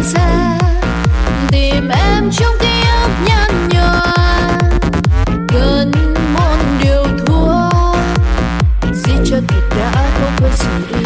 ra tìm em trong ký ức nhăn nhòa, cần một điều thua, giết cho thật đã không quên sự đi.